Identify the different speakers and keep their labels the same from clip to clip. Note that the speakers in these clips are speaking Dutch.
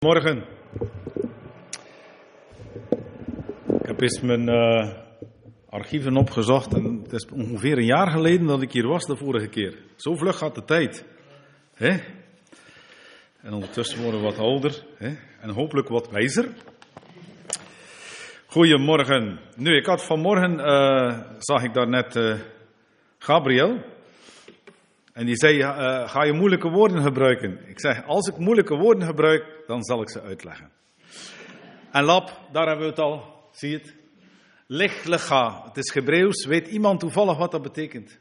Speaker 1: Morgen. Ik heb eens mijn archieven opgezocht en het is ongeveer een jaar geleden dat ik hier was de vorige keer. Zo vlug gaat de tijd. Hè? En ondertussen worden we wat ouder, hè? En hopelijk wat wijzer. Goedemorgen. Nu, ik had vanmorgen, zag ik daar net Gabriel. En die zei, ga je moeilijke woorden gebruiken? Ik zeg, als ik moeilijke woorden gebruik, dan zal ik ze uitleggen. En lab, daar hebben we het al. Zie je het? Lich, lecha. Het is Hebreeuws. Weet iemand toevallig wat dat betekent?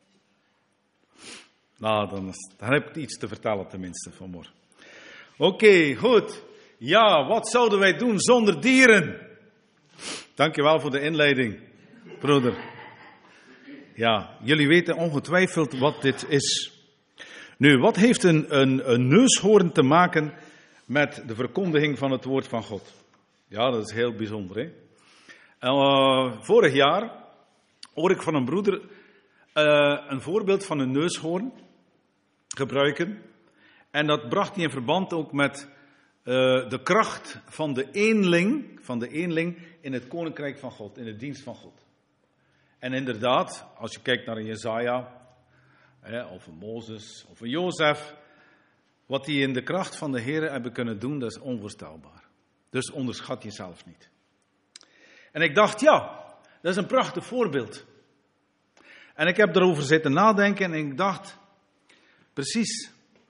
Speaker 1: Nou, dan heb ik iets te vertellen tenminste vanmorgen. Oké, goed. Ja, wat zouden wij doen zonder dieren? Dankjewel voor de inleiding, broeder. Ja, jullie weten ongetwijfeld wat dit is. Nu, wat heeft een neushoorn te maken met de verkondiging van het woord van God? Ja, dat is heel bijzonder, hè? Vorig jaar hoorde ik van een broeder een voorbeeld van een neushoorn gebruiken. En dat bracht hij in verband ook met de kracht van de eenling in het koninkrijk van God, in de dienst van God. En inderdaad, als je kijkt naar een Jesaja, of een Mozes, of een Jozef, wat die in de kracht van de Heer hebben kunnen doen, dat is onvoorstelbaar. Dus onderschat jezelf niet. En ik dacht, ja, dat is een prachtig voorbeeld. En ik heb erover zitten nadenken en ik dacht, precies,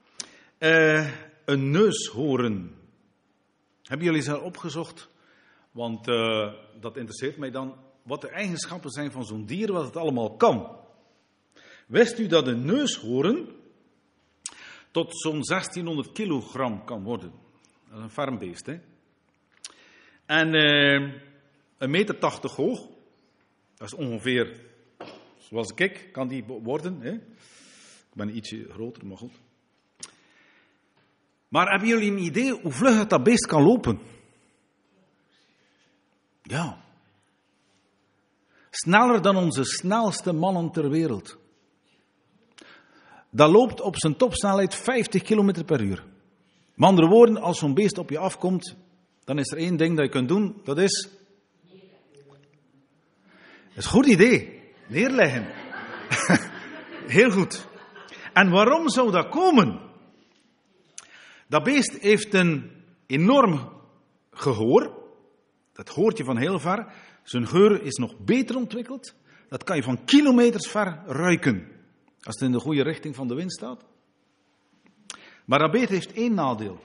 Speaker 1: een neushoorn. Hebben jullie ze opgezocht? Want dat interesseert mij dan. Wat de eigenschappen zijn van zo'n dier, wat het allemaal kan. Wist u dat een neushoorn tot zo'n 1600 kilogram kan worden? Dat is een farmbeest, hè? En 1,80 meter hoog. Dat is ongeveer zoals ik kan die worden, hè? Ik ben ietsje groter, maar goed. Maar hebben jullie een idee hoe vlug dat beest kan lopen? Ja. Sneller dan onze snelste mannen ter wereld. Dat loopt op zijn topsnelheid 50 km per uur. Met andere woorden, als zo'n beest op je afkomt, dan is er één ding dat je kunt doen, dat is... Dat is een goed idee. Neerleggen. Heel goed. En waarom zou dat komen? Dat beest heeft een enorm gehoor. Dat hoort je van heel ver. Zijn geur is nog beter ontwikkeld. Dat kan je van kilometers ver ruiken. Als het in de goede richting van de wind staat. Maar dat beest heeft één nadeel.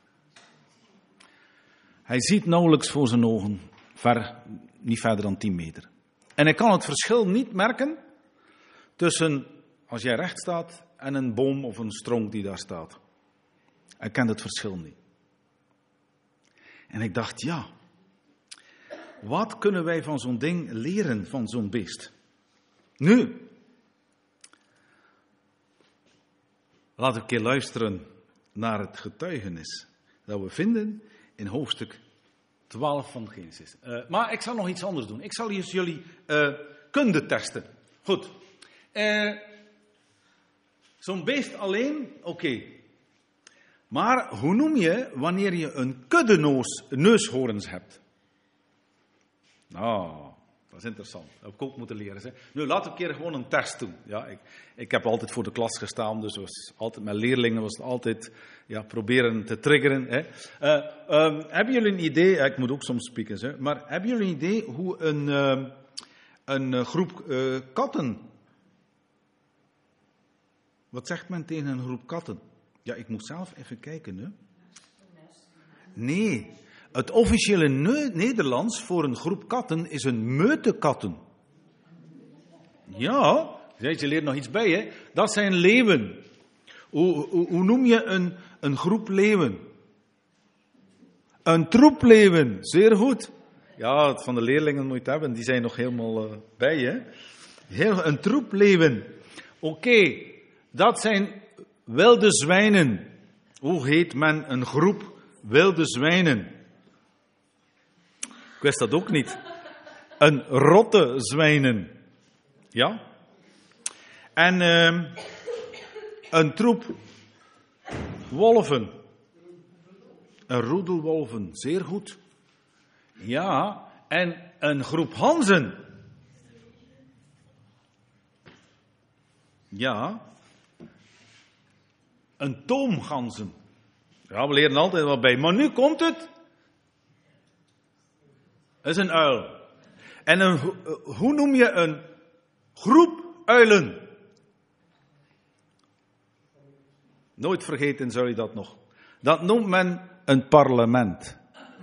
Speaker 1: Hij ziet nauwelijks voor zijn ogen. Niet verder dan 10 meter. En hij kan het verschil niet merken tussen als jij recht staat en een boom of een stronk die daar staat. Hij kent het verschil niet. En ik dacht, ja... Wat kunnen wij van zo'n ding leren, van zo'n beest? Nu, laten we een keer luisteren naar het getuigenis dat we vinden in hoofdstuk 12 van Genesis. Maar ik zal nog iets anders doen. Ik zal eens jullie kunde testen. Goed. Zo'n beest alleen, oké. Maar hoe noem je wanneer je een kudde neushoorns hebt? Nou, dat is interessant. Dat heb ik ook moeten leren. Hè. Nu, laten we een keer gewoon een test doen. Ja, ik heb altijd voor de klas gestaan, dus was altijd, met leerlingen was het altijd proberen te triggeren. Hè. Hebben jullie een idee, ik moet ook soms spieken, hè, maar hebben jullie een idee hoe een groep katten... Wat zegt men tegen een groep katten? Ja, ik moet zelf even kijken. Hè. Nee... Het officiële Nederlands voor een groep katten is een meutekatten. Ja, je leert nog iets bij, hè? Dat zijn leeuwen. Hoe noem je een groep leeuwen? Een troep leeuwen, zeer goed. Ja, van de leerlingen moet je het hebben, die zijn nog helemaal bij, hè? Een troep leeuwen. Oké, dat zijn wilde zwijnen. Hoe heet men een groep wilde zwijnen? Ik wist dat ook niet. Een rotte zwijnen. Ja? En een troep wolven. Een roedel wolven, zeer goed. Ja, en een groep hanzen. Ja, een toomganzen. Ja, we leren altijd wat bij. Maar nu komt het. Het is een uil. En hoe noem je een groep uilen? Nooit vergeten zul je dat nog. Dat noemt men een parlement.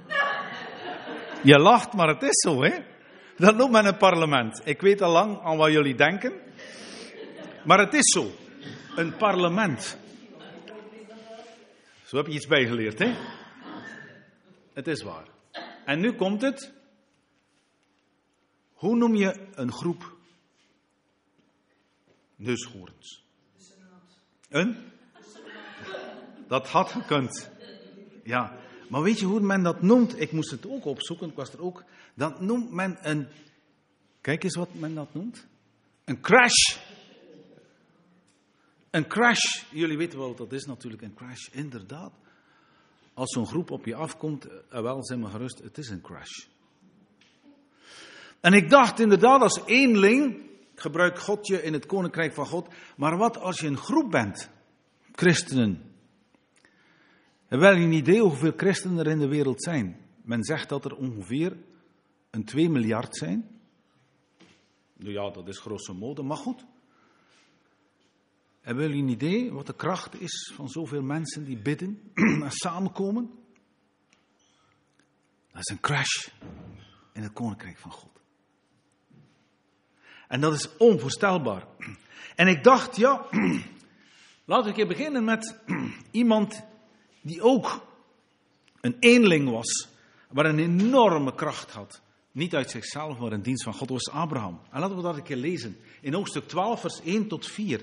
Speaker 1: Je lacht, maar het is zo, hè? Dat noemt men een parlement. Ik weet al lang aan wat jullie denken. Maar het is zo. Een parlement. Zo heb je iets bijgeleerd, hè? Het is waar. En nu komt het. Hoe noem je een groep neushoorns? Een? Dat had gekund. Ja. Maar weet je hoe men dat noemt? Ik moest het ook opzoeken, ik was er ook. Dat noemt men een... Kijk eens wat men dat noemt. Een crash. Een crash. Jullie weten wel wat dat is natuurlijk, een crash. Inderdaad. Als zo'n groep op je afkomt, wel, zeg maar gerust, het is een crash. En ik dacht inderdaad als eenling, gebruik God je in het koninkrijk van God. Maar wat als je een groep bent? Christenen. Hebben jullie een idee hoeveel christenen er in de wereld zijn? Men zegt dat er ongeveer een 2 miljard zijn. Nou ja, dat is grosso modo, maar goed. Hebben jullie een idee wat de kracht is van zoveel mensen die bidden en samenkomen? Dat is een crash in het koninkrijk van God. En dat is onvoorstelbaar. En ik dacht, ja, laten we een keer beginnen met iemand die ook een eenling was, maar een enorme kracht had. Niet uit zichzelf, maar in dienst van God. Dat was Abraham. En laten we dat een keer lezen. In hoofdstuk 12, vers 1 tot 4.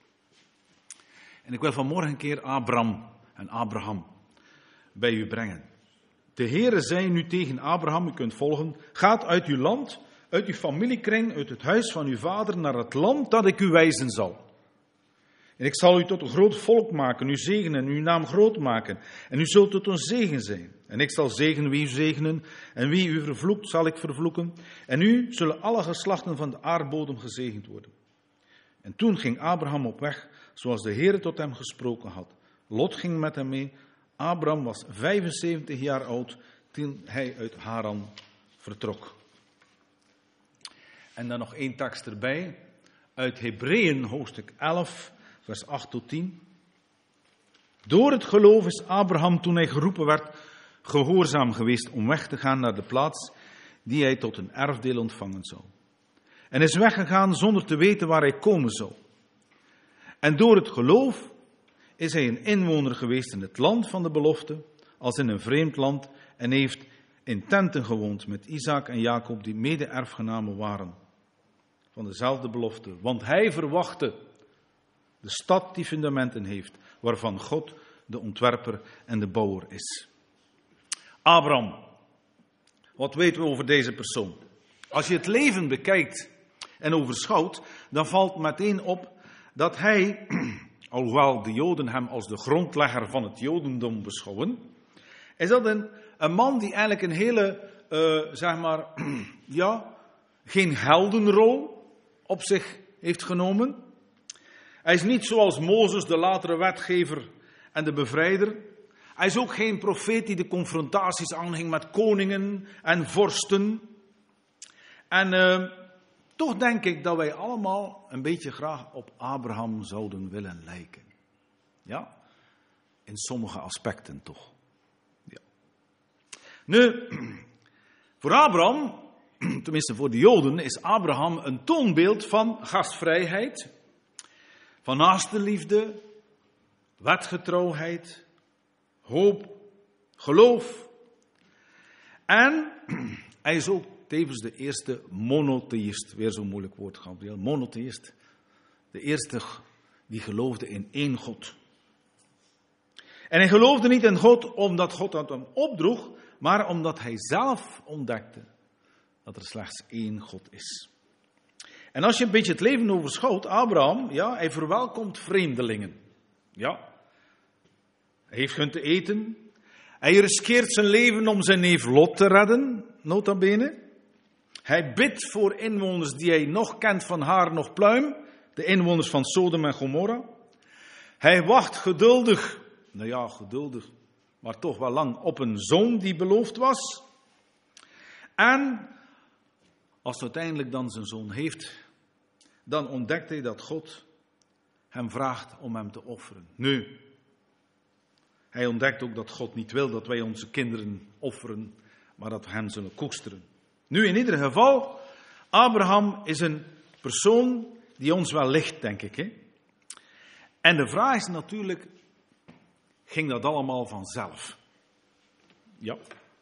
Speaker 1: En ik wil vanmorgen een keer Abram en Abraham bij u brengen. De Heere zei nu tegen Abraham, u kunt volgen, gaat uit uw land, uit uw familiekring, uit het huis van uw vader, naar het land dat ik u wijzen zal. En ik zal u tot een groot volk maken, u zegenen en uw naam groot maken. En u zult tot een zegen zijn. En ik zal zegenen wie u zegenen, en wie u vervloekt, zal ik vervloeken. En u zullen alle geslachten van de aardbodem gezegend worden. En toen ging Abraham op weg, zoals de Heere tot hem gesproken had. Lot ging met hem mee. Abraham was 75 jaar oud toen hij uit Haran vertrok. En dan nog 1 tekst erbij. Uit Hebreeën hoofdstuk 11, vers 8 tot 10. Door het geloof is Abraham, toen hij geroepen werd, gehoorzaam geweest om weg te gaan naar de plaats die hij tot een erfdeel ontvangen zou. En is weggegaan zonder te weten waar hij komen zou. En door het geloof is hij een inwoner geweest in het land van de belofte, als in een vreemd land, en heeft in tenten gewoond met Isaac en Jacob, die mede-erfgenamen waren van dezelfde belofte. Want hij verwachtte de stad die fundamenten heeft, waarvan God de ontwerper en de bouwer is. Abraham. Wat weten we over deze persoon? Als je het leven bekijkt en overschouwt, dan valt meteen op dat hij, alhoewel de Joden hem als de grondlegger van het Jodendom beschouwen, is dat een man die eigenlijk een hele, geen heldenrol op zich heeft genomen. Hij is niet zoals Mozes, de latere wetgever en de bevrijder. Hij is ook geen profeet die de confrontaties aanging met koningen en vorsten. En toch denk ik dat wij allemaal een beetje graag op Abraham zouden willen lijken. Ja, in sommige aspecten toch. Ja. Nu, voor Abraham, tenminste voor de Joden, is Abraham een toonbeeld van gastvrijheid, van naastenliefde, wetgetrouwheid, hoop, geloof. En hij is ook tevens de eerste monotheïst. Weer zo'n moeilijk woord, Gabriel. Monotheïst. De eerste die geloofde in één God. En hij geloofde niet in God omdat God dat hem opdroeg, maar omdat hij zelf ontdekte dat er slechts één God is. En als je een beetje het leven overschouwt, Abraham, ja, hij verwelkomt vreemdelingen. Ja. Hij heeft hun te eten. Hij riskeert zijn leven om zijn neef Lot te redden, nota bene. Hij bidt voor inwoners die hij nog kent van haar nog pluim, de inwoners van Sodom en Gomorra. Hij wacht geduldig, maar toch wel lang, op een zoon die beloofd was. En als hij uiteindelijk dan zijn zoon heeft, dan ontdekt hij dat God hem vraagt om hem te offeren. Nu, hij ontdekt ook dat God niet wil dat wij onze kinderen offeren, maar dat we hem zullen koesteren. Nu, in ieder geval, Abraham is een persoon die ons wel ligt, denk ik. Hè? En de vraag is natuurlijk, ging dat allemaal vanzelf? Ja.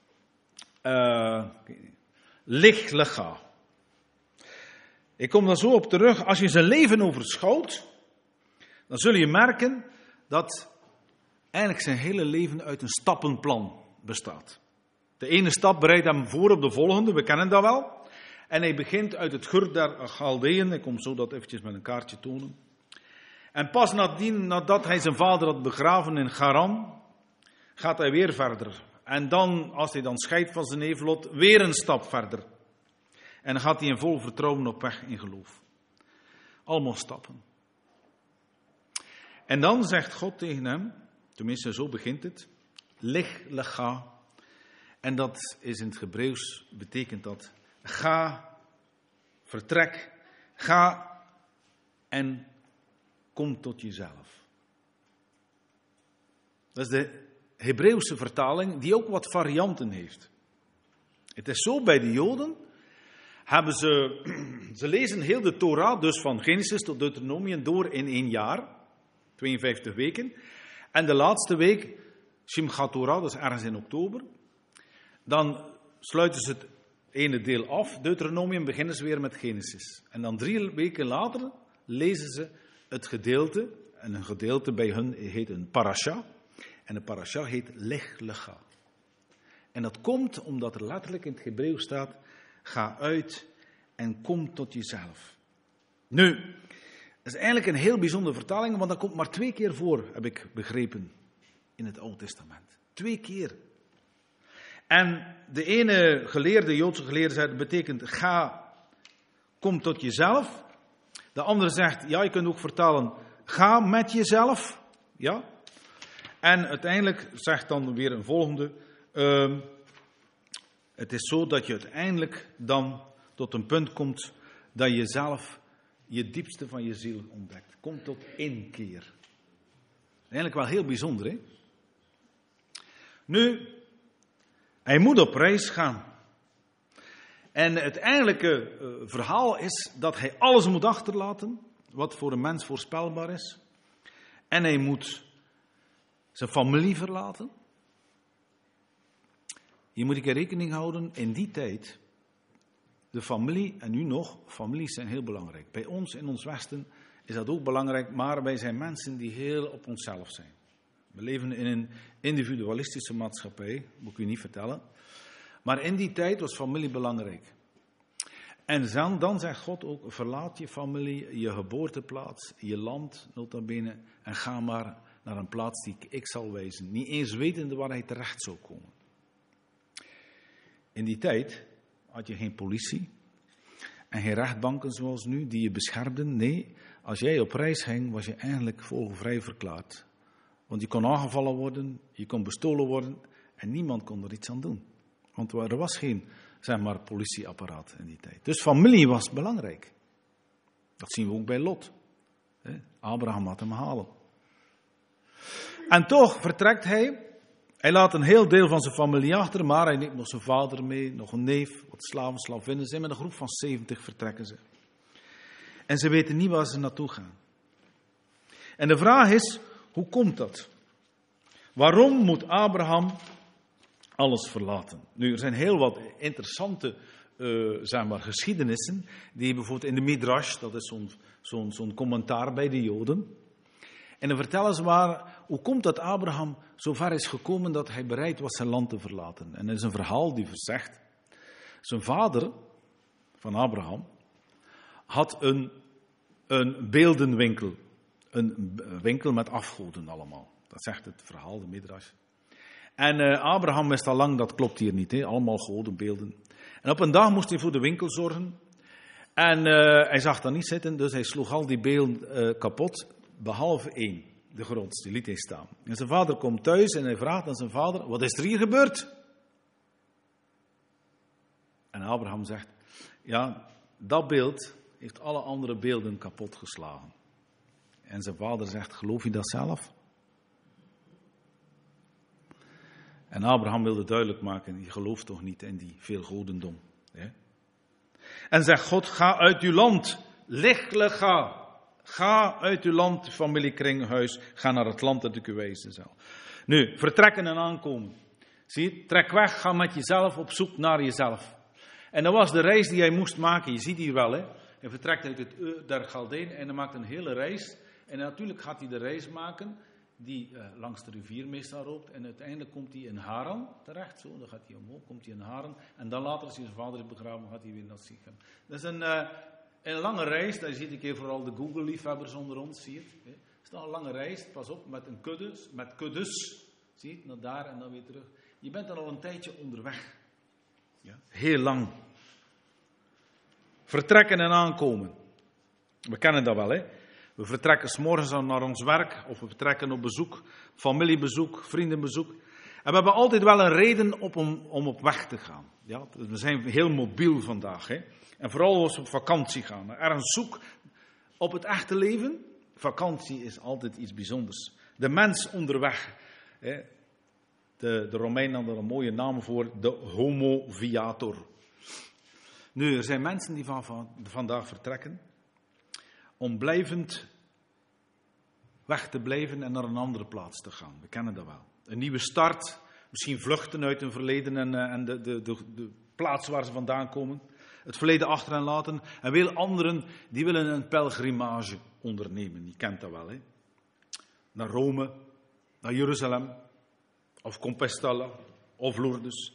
Speaker 1: Lig lega. Ik kom daar zo op terug. Als je zijn leven overschouwt, dan zul je merken dat eigenlijk zijn hele leven uit een stappenplan bestaat. De ene stap bereidt hem voor op de volgende, we kennen dat wel. En hij begint uit het Gur der Chaldeeën. Ik kom zo dat eventjes met een kaartje tonen. En pas nadat hij zijn vader had begraven in Haran, gaat hij weer verder. En dan, als hij dan scheidt van zijn neef Lot, weer een stap verder. En dan gaat hij in vol vertrouwen op weg in geloof. Allemaal stappen. En dan zegt God tegen hem, tenminste zo begint het, lig lega. En dat is in het Hebreeuws, betekent dat, ga, vertrek, ga en kom tot jezelf. Dat is de Hebreeuwse vertaling, die ook wat varianten heeft. Het is zo bij de Joden, ze lezen heel de Torah, dus van Genesis tot Deuteronomium, door in 1 jaar, 52 weken. En de laatste week, Simchat Torah, dat is ergens in oktober, dan sluiten ze het ene deel af, Deuteronomium, beginnen ze weer met Genesis. En dan 3 weken later lezen ze het gedeelte, en een gedeelte bij hun heet een parasha, en een parasha heet Leg Lega. En dat komt omdat er letterlijk in het Hebreeuws staat, ga uit en kom tot jezelf. Nu, dat is eigenlijk een heel bijzondere vertaling, want dat komt maar 2 keer voor, heb ik begrepen, in het Oude Testament. 2 keer. En de ene geleerde, Joodse geleerde, zei, dat betekent ga, kom tot jezelf. De andere zegt, ja, je kunt ook vertalen, ga met jezelf. Ja. En uiteindelijk zegt dan weer een volgende, het is zo dat je uiteindelijk dan tot een punt komt dat je zelf je diepste van je ziel ontdekt. Kom tot inkeer. Eigenlijk wel heel bijzonder, hè? Nu, hij moet op reis gaan. En het eigenlijke verhaal is dat hij alles moet achterlaten, wat voor een mens voorspelbaar is. En hij moet zijn familie verlaten. Hier moet ik rekening houden, in die tijd, de familie, en nu nog, families zijn heel belangrijk. Bij ons in ons Westen is dat ook belangrijk, maar wij zijn mensen die heel op onszelf zijn. We leven in een individualistische maatschappij, moet ik u niet vertellen. Maar in die tijd was familie belangrijk. En dan zegt God ook, verlaat je familie, je geboorteplaats, je land, nota bene, en ga maar naar een plaats die ik zal wijzen. Niet eens wetende waar hij terecht zou komen. In die tijd had je geen politie en geen rechtbanken zoals nu die je beschermden. Nee, als jij op reis ging, was je eigenlijk vogelvrij verklaard. Want je kon aangevallen worden, je kon bestolen worden en niemand kon er iets aan doen. Want er was geen, zeg maar, politieapparaat in die tijd. Dus familie was belangrijk. Dat zien we ook bij Lot. Abraham had hem halen. En toch vertrekt hij. Hij laat een heel deel van zijn familie achter, maar hij neemt nog zijn vader mee, nog een neef, wat slaven, slavinnen. Zijn met een groep van 70 vertrekken ze. En ze weten niet waar ze naartoe gaan. En de vraag is, hoe komt dat? Waarom moet Abraham alles verlaten? Nu, er zijn heel wat interessante zeg maar, geschiedenissen, die bijvoorbeeld in de Midrash, dat is zo'n commentaar bij de Joden. En dan vertellen ze hoe komt dat Abraham zo ver is gekomen dat hij bereid was zijn land te verlaten. En er is een verhaal die zegt, zijn vader van Abraham had een beeldenwinkel. Een winkel met afgoden allemaal. Dat zegt het verhaal, de Midrash. En Abraham wist al lang, dat klopt hier niet. Hè? Allemaal godenbeelden. En op een dag moest hij voor de winkel zorgen. En hij zag dat niet zitten, dus hij sloeg al die beelden kapot. Behalve één, de grootste, liet hij staan. En zijn vader komt thuis en hij vraagt aan zijn vader, wat is er hier gebeurd? En Abraham zegt, ja, dat beeld heeft alle andere beelden kapot geslagen. En zijn vader zegt, geloof je dat zelf? En Abraham wilde duidelijk maken, je gelooft toch niet in die veelgodendom. Hè? En zegt God, ga uit uw land, lichtelijk ga. Ga uit uw land, familiekring, huis, ga naar het land dat ik u wijzen zal. Nu, vertrekken en aankomen. Zie je, trek weg, ga met jezelf op zoek naar jezelf. En dat was de reis die hij moest maken, je ziet hier wel, hè. Hij vertrekt uit het der Galdeën en hij maakt een hele reis. En natuurlijk gaat hij de reis maken die langs de rivier meestal loopt. En uiteindelijk komt hij in Haran terecht. Zo, dan gaat hij omhoog, komt hij in Haran. En dan later, als hij zijn vader is begraven, gaat hij weer naar Sichem. Dat is een lange reis. Daar ziet ik hier vooral de Google-liefhebbers onder ons. Zie je het? Het is nog een lange reis. Pas op, met kuddes. Zie je het? Naar daar en dan weer terug. Je bent dan al een tijdje onderweg. Ja? Heel lang. Vertrekken en aankomen. We kennen dat wel, hè? We vertrekken 's morgens naar ons werk, of we vertrekken op bezoek, familiebezoek, vriendenbezoek. En we hebben altijd wel een reden om op weg te gaan. Ja, we zijn heel mobiel vandaag, hè? En vooral als we op vakantie gaan. Ergens zoek op het echte leven. Vakantie is altijd iets bijzonders. De mens onderweg. Hè? De Romeinen hadden er een mooie naam voor, de homo viator. Nu, er zijn mensen die vandaag vertrekken om blijvend weg te blijven en naar een andere plaats te gaan. We kennen dat wel. Een nieuwe start, misschien vluchten uit hun verleden en de plaats waar ze vandaan komen. Het verleden achter hen laten. En veel anderen die willen een pelgrimage ondernemen. Je kent dat wel, hè? Naar Rome, naar Jeruzalem, of Compostela, of Lourdes.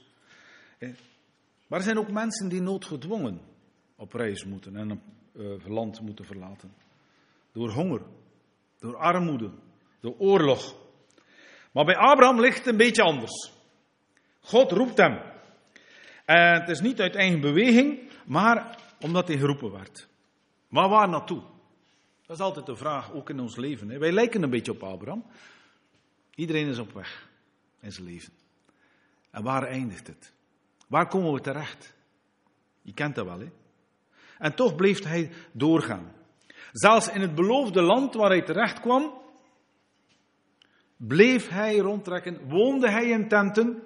Speaker 1: Maar er zijn ook mensen die noodgedwongen op reis moeten en een land moeten verlaten. Door honger, door armoede, door oorlog. Maar bij Abraham ligt het een beetje anders. God roept hem. En het is niet uit eigen beweging, maar omdat hij geroepen werd. Maar waar naartoe? Dat is altijd de vraag, ook in ons leven. Hè. Wij lijken een beetje op Abraham. Iedereen is op weg in zijn leven. En waar eindigt het? Waar komen we terecht? Je kent dat wel, hè? En toch bleef hij doorgaan. Zelfs in het beloofde land waar hij terecht kwam, bleef hij rondtrekken, woonde hij in tenten.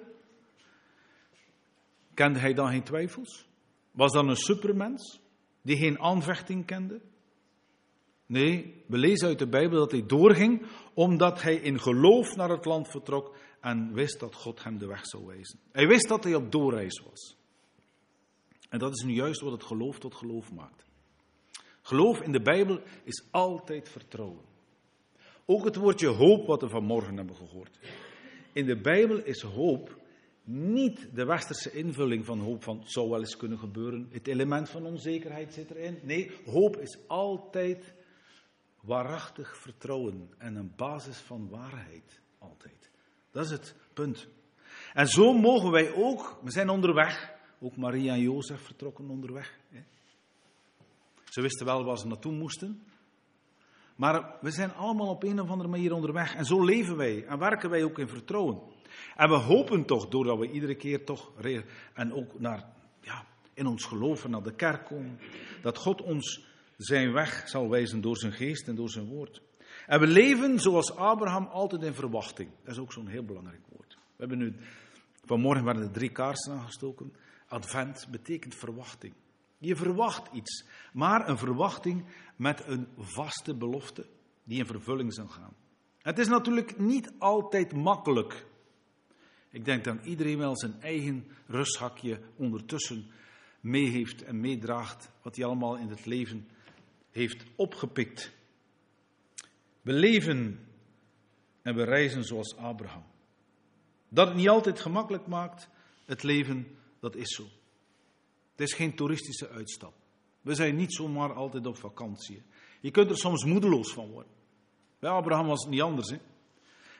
Speaker 1: Kende hij dan geen twijfels? Was dan een supermens die geen aanvechting kende? Nee, we lezen uit de Bijbel dat hij doorging omdat hij in geloof naar het land vertrok en wist dat God hem de weg zou wijzen. Hij wist dat hij op doorreis was. En dat is nu juist wat het geloof tot geloof maakt. Geloof in de Bijbel is altijd vertrouwen. Ook het woordje hoop wat we vanmorgen hebben gehoord. In de Bijbel is hoop niet de westerse invulling van hoop van het zou wel eens kunnen gebeuren. Het element van onzekerheid zit erin. Nee, hoop is altijd waarachtig vertrouwen en een basis van waarheid. Altijd. Dat is het punt. En zo mogen wij ook, we zijn onderweg. Ook Maria en Jozef vertrokken onderweg. Ze wisten wel waar ze naartoe moesten. Maar we zijn allemaal op een of andere manier onderweg. En zo leven wij en werken wij ook in vertrouwen. En we hopen toch, doordat we iedere keer toch en ook in ons geloven naar de kerk komen, dat God ons zijn weg zal wijzen door zijn geest en door zijn woord. En we leven zoals Abraham altijd in verwachting. Dat is ook zo'n heel belangrijk woord. We hebben nu, vanmorgen werden er 3 kaarsen aangestoken. Advent betekent verwachting. Je verwacht iets, maar een verwachting met een vaste belofte die in vervulling zal gaan. Het is natuurlijk niet altijd makkelijk. Ik denk dat iedereen wel zijn eigen rusthakje ondertussen mee heeft en meedraagt wat hij allemaal in het leven heeft opgepikt. We leven en we reizen zoals Abraham. Dat het niet altijd gemakkelijk maakt, het leven, dat is zo. Het is geen toeristische uitstap. We zijn niet zomaar altijd op vakantie. Je kunt er soms moedeloos van worden. Bij Abraham was het niet anders. Hè?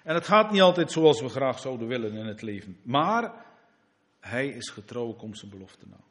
Speaker 1: En het gaat niet altijd zoals we graag zouden willen in het leven. Maar hij is getrouw, komt zijn belofte na.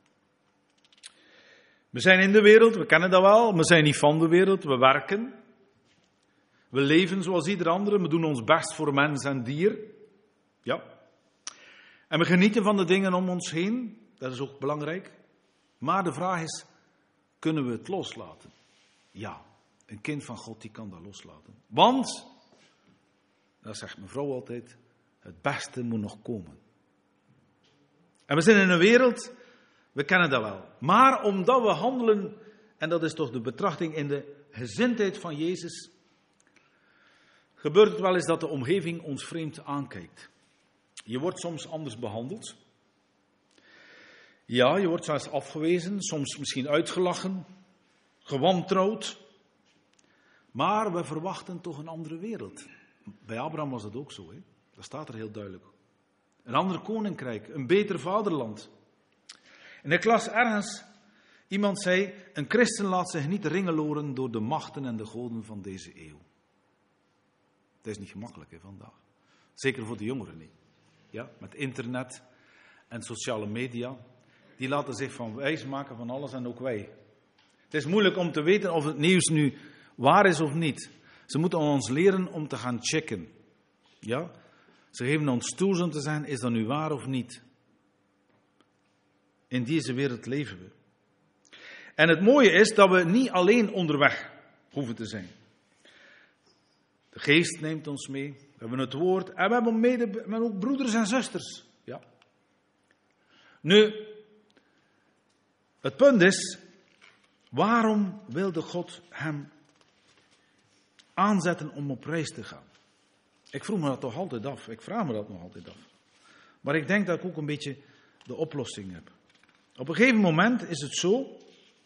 Speaker 1: We zijn in de wereld, we kennen dat wel. We zijn niet van de wereld, we werken. We leven zoals ieder andere, we doen ons best voor mens en dier. Ja. En we genieten van de dingen om ons heen, dat is ook belangrijk. Maar de vraag is, kunnen we het loslaten? Ja, een kind van God die kan dat loslaten. Want, dat zegt mijn vrouw altijd, het beste moet nog komen. En we zijn in een wereld, we kennen dat wel. Maar omdat we handelen, en dat is toch de betrachting in de gezindheid van Jezus, gebeurt het wel eens dat de omgeving ons vreemd aankijkt. Je wordt soms anders behandeld. Ja, je wordt zelfs afgewezen, soms misschien uitgelachen, gewantrouwd. Maar we verwachten toch een andere wereld. Bij Abraham was dat ook zo, hè? Dat staat er heel duidelijk. Een ander koninkrijk, een beter vaderland. En ik las ergens, iemand zei, een christen laat zich niet ringeloren door de machten en de goden van deze eeuw. Dat is niet gemakkelijk, hè, vandaag. Zeker voor de jongeren niet. Ja, met internet en sociale media. Die laten zich van wijs maken van alles en ook wij. Het is moeilijk om te weten of het nieuws nu waar is of niet. Ze moeten ons leren om te gaan checken. Ja? Ze geven ons tools om te zeggen, is dat nu waar of niet? In deze wereld leven we. En het mooie is dat we niet alleen onderweg hoeven te zijn. De geest neemt ons mee, we hebben het woord en we hebben ook broeders en zusters. Ja. Nu, het punt is, waarom wilde God hem aanzetten om op reis te gaan? Ik vroeg me dat toch altijd af, ik vraag me dat nog altijd af. Maar ik denk dat ik ook een beetje de oplossing heb. Op een gegeven moment is het zo,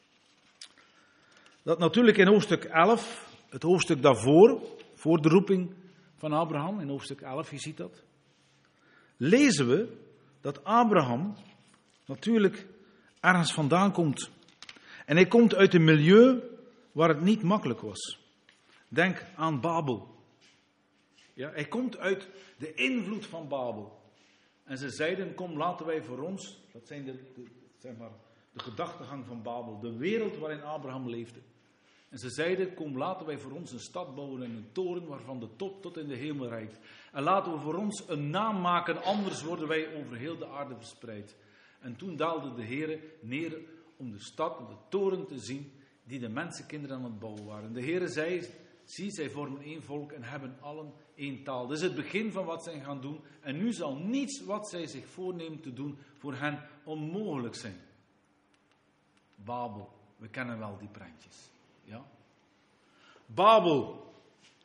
Speaker 1: dat natuurlijk in hoofdstuk 11, het hoofdstuk daarvoor, voor de roeping van Abraham, in hoofdstuk 11, je ziet dat, lezen we dat Abraham natuurlijk ergens vandaan komt. En hij komt uit een milieu waar het niet makkelijk was. Denk aan Babel. Ja, hij komt uit de invloed van Babel. En ze zeiden, kom laten wij voor ons, dat zijn de gedachtegang van Babel, de wereld waarin Abraham leefde. En ze zeiden, kom laten wij voor ons een stad bouwen en een toren waarvan de top tot in de hemel reikt. En laten we voor ons een naam maken, anders worden wij over heel de aarde verspreid. En toen daalde de Heere neer om de stad, de toren te zien, die de mensenkinderen aan het bouwen waren. De Heere zei, zie, zij vormen één volk en hebben allen één taal. Dat is het begin van wat zij gaan doen. En nu zal niets wat zij zich voornemen te doen voor hen onmogelijk zijn. Babel, we kennen wel die prentjes. Ja? Babel.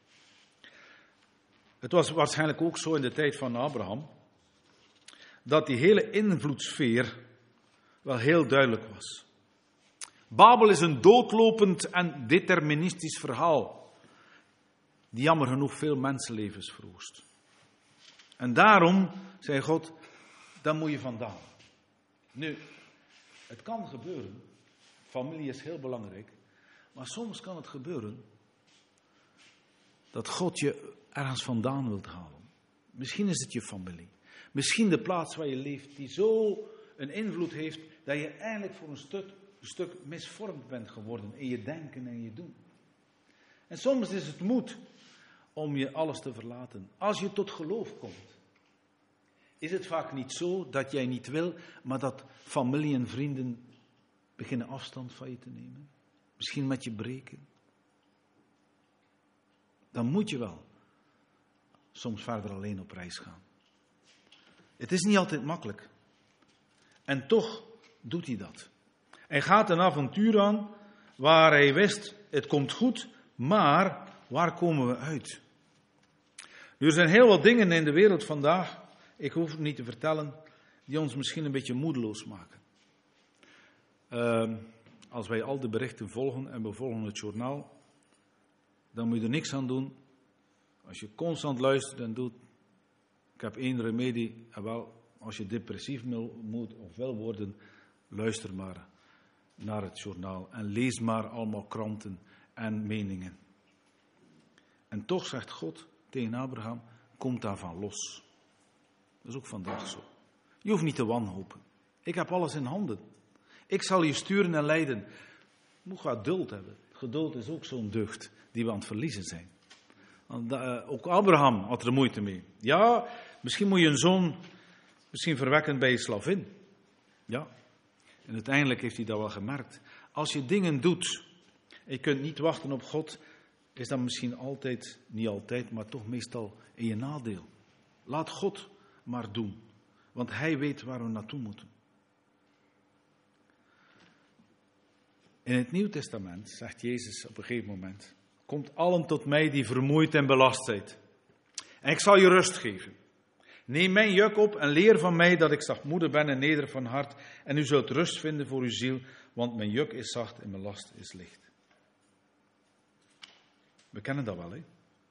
Speaker 1: Het was waarschijnlijk ook zo in de tijd van Abraham, dat die hele invloedssfeer wel heel duidelijk was. Babel is een doodlopend en deterministisch verhaal, die jammer genoeg veel mensenlevens verwoest. En daarom zei God, daar moet je vandaan. Nu, het kan gebeuren, familie is heel belangrijk, maar soms kan het gebeuren dat God je ergens vandaan wilt halen. Misschien is het je familie. Misschien de plaats waar je leeft, die zo een invloed heeft, dat je eigenlijk voor een stuk misvormd bent geworden in je denken en je doen. En soms is het moed om je alles te verlaten. Als je tot geloof komt, is het vaak niet zo dat jij niet wil, maar dat familie en vrienden beginnen afstand van je te nemen. Misschien met je breken. Dan moet je wel soms verder alleen op reis gaan. Het is niet altijd makkelijk. En toch doet hij dat. Hij gaat een avontuur aan waar hij wist, het komt goed, maar waar komen we uit? Nu, er zijn heel wat dingen in de wereld vandaag, ik hoef het niet te vertellen, die ons misschien een beetje moedeloos maken. Als wij al de berichten volgen en we volgen het journaal, dan moet je er niks aan doen. Als je constant luistert en doet, ik heb één remedie, en wel, als je depressief moet of wil worden, luister maar naar het journaal en lees maar allemaal kranten en meningen. En toch zegt God tegen Abraham, komt daarvan los. Dat is ook vandaag zo. Je hoeft niet te wanhopen. Ik heb alles in handen. Ik zal je sturen en leiden. Je moet geduld hebben. Geduld is ook zo'n deugd die we aan het verliezen zijn. Ook Abraham had er moeite mee. Ja, misschien moet je een zoon verwekken bij je slavin. Ja. En uiteindelijk heeft hij dat wel gemerkt. Als je dingen doet en je kunt niet wachten op God, is dat misschien altijd, niet altijd, maar toch meestal in je nadeel. Laat God maar doen, want Hij weet waar we naartoe moeten. In het Nieuw Testament zegt Jezus op een gegeven moment: komt allen tot mij die vermoeid en belast zijn. En ik zal je rust geven. Neem mijn juk op en leer van mij dat ik zachtmoedig ben en nederig van hart. En u zult rust vinden voor uw ziel, want mijn juk is zacht en mijn last is licht. We kennen dat wel, hè?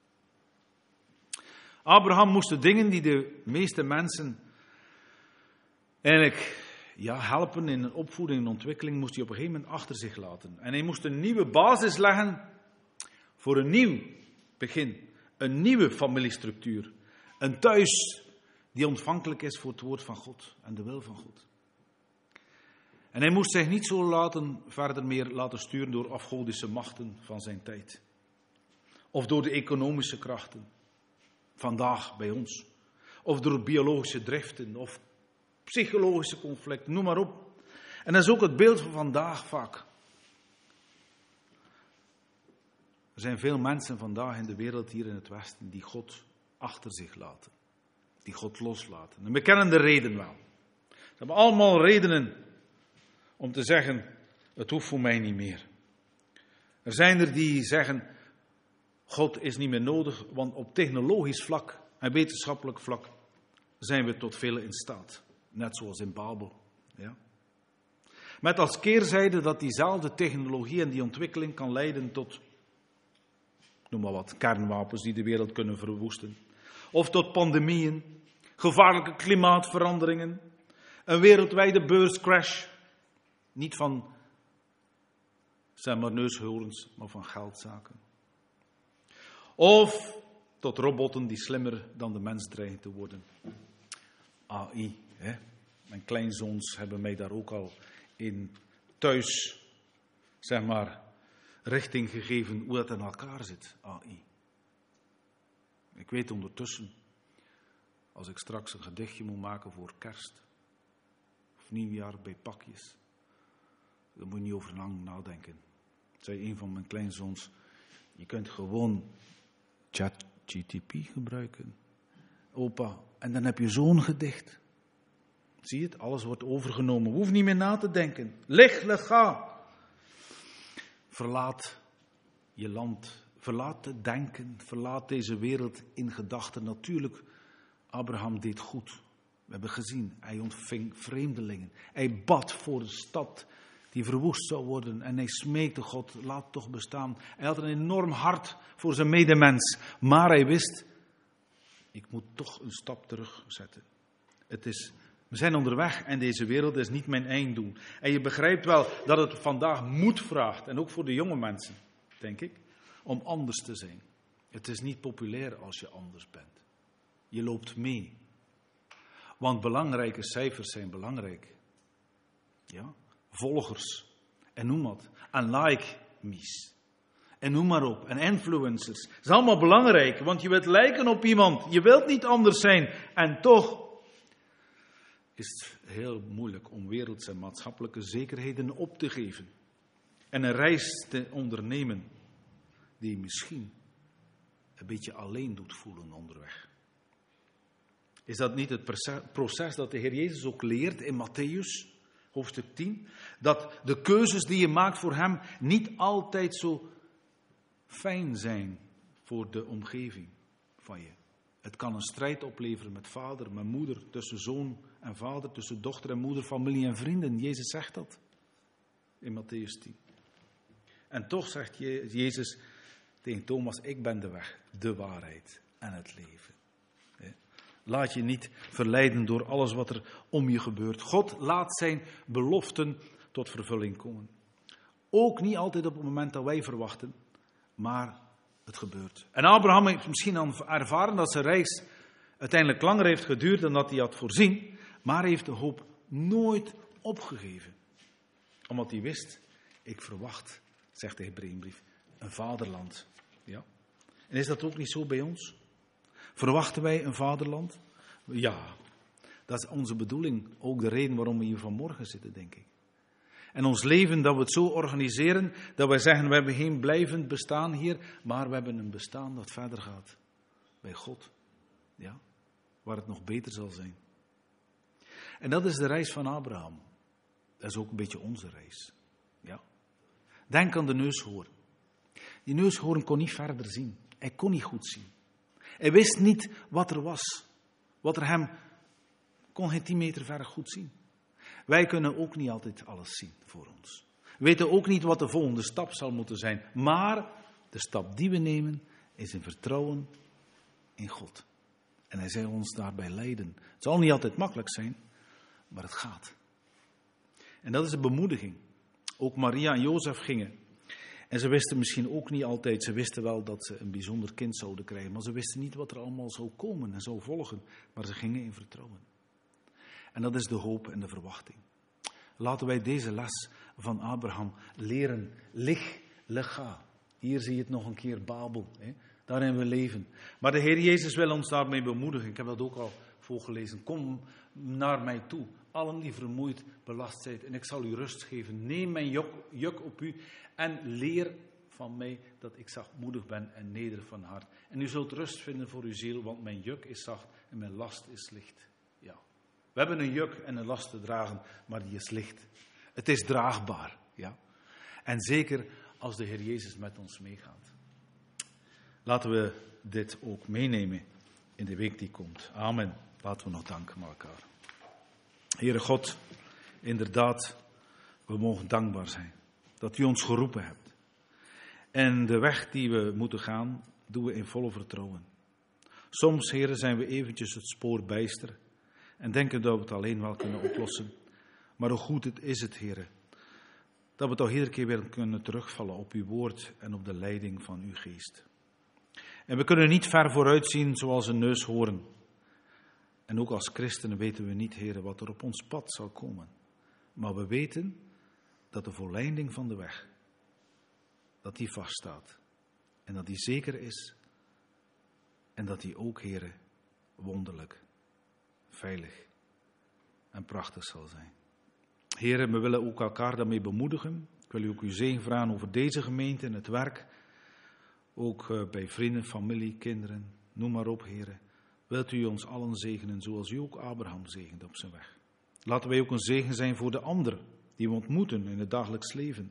Speaker 1: Abraham moest de dingen die de meeste mensen eigenlijk helpen in een opvoeding en ontwikkeling, moest hij op een gegeven moment achter zich laten. En hij moest een nieuwe basis leggen voor een nieuw begin. Een nieuwe familiestructuur. Een thuis die ontvankelijk is voor het woord van God en de wil van God. En hij moest zich niet zo verder meer laten sturen door afgodische machten van zijn tijd. Of door de economische krachten. Vandaag bij ons. Of door biologische driften. Of psychologische conflicten. Noem maar op. En dat is ook het beeld van vandaag vaak. Er zijn veel mensen vandaag in de wereld hier in het Westen die God achter zich laten. Die God loslaten. En we kennen de reden wel. Ze hebben allemaal redenen om te zeggen, het hoeft voor mij niet meer. Er zijn er die zeggen, God is niet meer nodig, want op technologisch vlak en wetenschappelijk vlak zijn we tot veel in staat. Net zoals in Babel. Ja. Met als keerzijde dat diezelfde technologie en die ontwikkeling kan leiden tot, noem maar wat, kernwapens die de wereld kunnen verwoesten. Of tot pandemieën, gevaarlijke klimaatveranderingen, een wereldwijde beurscrash. Niet van, zeg maar, neushoorns, maar van geldzaken. Of tot robotten die slimmer dan de mens dreigen te worden. AI, hè? Mijn kleinzoons hebben mij daar ook al in thuis, zeg maar, richting gegeven hoe dat in elkaar zit, AI. Ik weet ondertussen, als ik straks een gedichtje moet maken voor kerst of nieuwjaar bij pakjes, daar moet je niet over lang nadenken. Zei een van mijn kleinzoons, je kunt gewoon ChatGPT gebruiken, opa, en dan heb je zo'n gedicht. Zie je het? Alles wordt overgenomen. We hoeven niet meer na te denken. Lig, ga. Verlaat je land. Verlaat het denken. Verlaat deze wereld in gedachten. Natuurlijk, Abraham deed goed. We hebben gezien, hij ontving vreemdelingen. Hij bad voor de stad die verwoest zou worden. En hij smeekte God, laat het toch bestaan. Hij had een enorm hart voor zijn medemens. Maar hij wist, ik moet toch een stap terugzetten. We zijn onderweg en deze wereld is niet mijn einddoel. En je begrijpt wel dat het vandaag moed vraagt, en ook voor de jonge mensen, denk ik, om anders te zijn. Het is niet populair als je anders bent. Je loopt mee. Want belangrijke cijfers zijn belangrijk. Ja? Volgers. En noem wat. En like-me's. En noem maar op. En influencers. Dat is allemaal belangrijk, want je wilt lijken op iemand. Je wilt niet anders zijn. En toch is het heel moeilijk om wereldse en maatschappelijke zekerheden op te geven. En een reis te ondernemen die je misschien een beetje alleen doet voelen onderweg. Is dat niet het proces dat de Heer Jezus ook leert in Mattheüs, hoofdstuk 10? Dat de keuzes die je maakt voor Hem niet altijd zo fijn zijn voor de omgeving van je. Het kan een strijd opleveren met vader, met moeder, tussen zoon en vader, tussen dochter en moeder, familie en vrienden. Jezus zegt dat in Mattheüs 10. En toch zegt Jezus tegen Thomas, ik ben de weg, de waarheid en het leven. Laat je niet verleiden door alles wat er om je gebeurt. God laat zijn beloften tot vervulling komen. Ook niet altijd op het moment dat wij verwachten, maar het gebeurt. En Abraham heeft misschien ervaren dat zijn reis uiteindelijk langer heeft geduurd dan dat hij had voorzien, maar hij heeft de hoop nooit opgegeven. Omdat hij wist, ik verwacht, zegt de Hebreeënbrief, een vaderland. Ja. En is dat ook niet zo bij ons? Verwachten wij een vaderland? Ja, dat is onze bedoeling. Ook de reden waarom we hier vanmorgen zitten, denk ik. En ons leven, dat we het zo organiseren, dat wij zeggen, we hebben geen blijvend bestaan hier, maar we hebben een bestaan dat verder gaat. Bij God. Ja, waar het nog beter zal zijn. En dat is de reis van Abraham. Dat is ook een beetje onze reis. Ja. Denk aan de neushoorn. Die neushoorn kon niet verder zien. Hij kon niet goed zien. Hij wist niet wat er was. Wat er hem kon geen 10 meter verder goed zien. Wij kunnen ook niet altijd alles zien voor ons. We weten ook niet wat de volgende stap zal moeten zijn. Maar de stap die we nemen is in vertrouwen in God. En hij zal ons daarbij leiden. Het zal niet altijd makkelijk zijn, maar het gaat. En dat is de bemoediging. Ook Maria en Jozef gingen. En ze wisten misschien ook niet altijd, ze wisten wel dat ze een bijzonder kind zouden krijgen, maar ze wisten niet wat er allemaal zou komen en zou volgen. Maar ze gingen in vertrouwen. En dat is de hoop en de verwachting. Laten wij deze les van Abraham leren. Lega. Hier zie je het nog een keer, Babel. Daarin we leven. Maar de Heer Jezus wil ons daarmee bemoedigen. Ik heb dat ook al voorgelezen. Kom naar mij toe. Allen die vermoeid, belast zijt. En ik zal u rust geven. Neem mijn juk op u. En leer van mij dat ik zachtmoedig ben en nederig van hart. En u zult rust vinden voor uw ziel. Want mijn juk is zacht en mijn last is licht. Ja. We hebben een juk en een last te dragen. Maar die is licht. Het is draagbaar. Ja. En zeker als de Heer Jezus met ons meegaat. Laten we dit ook meenemen in de week die komt. Amen. Laten we nog danken met elkaar. Heere God, inderdaad, we mogen dankbaar zijn dat u ons geroepen hebt. En de weg die we moeten gaan, doen we in volle vertrouwen. Soms, Heere, zijn we eventjes het spoor bijster en denken dat we het alleen wel kunnen oplossen. Maar hoe goed het is het, Heere, dat we toch iedere keer weer kunnen terugvallen op uw woord en op de leiding van uw geest. En we kunnen niet ver vooruit zien zoals een neushoorn. En ook als christenen weten we niet, Heere, wat er op ons pad zal komen. Maar we weten dat de volleinding van de weg, dat die vaststaat. En dat die zeker is. En dat die ook, Heere, wonderlijk, veilig en prachtig zal zijn. Heere, we willen ook elkaar daarmee bemoedigen. Ik wil u ook uw zegen vragen over deze gemeente en het werk. Ook bij vrienden, familie, kinderen, noem maar op, Heere. Wilt u ons allen zegenen zoals u ook Abraham zegende op zijn weg. Laten wij ook een zegen zijn voor de anderen die we ontmoeten in het dagelijks leven.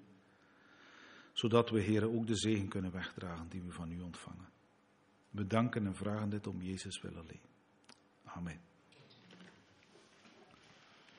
Speaker 1: Zodat we, Heere, ook de zegen kunnen wegdragen die we van u ontvangen. We danken en vragen dit om Jezus wil alleen. Amen.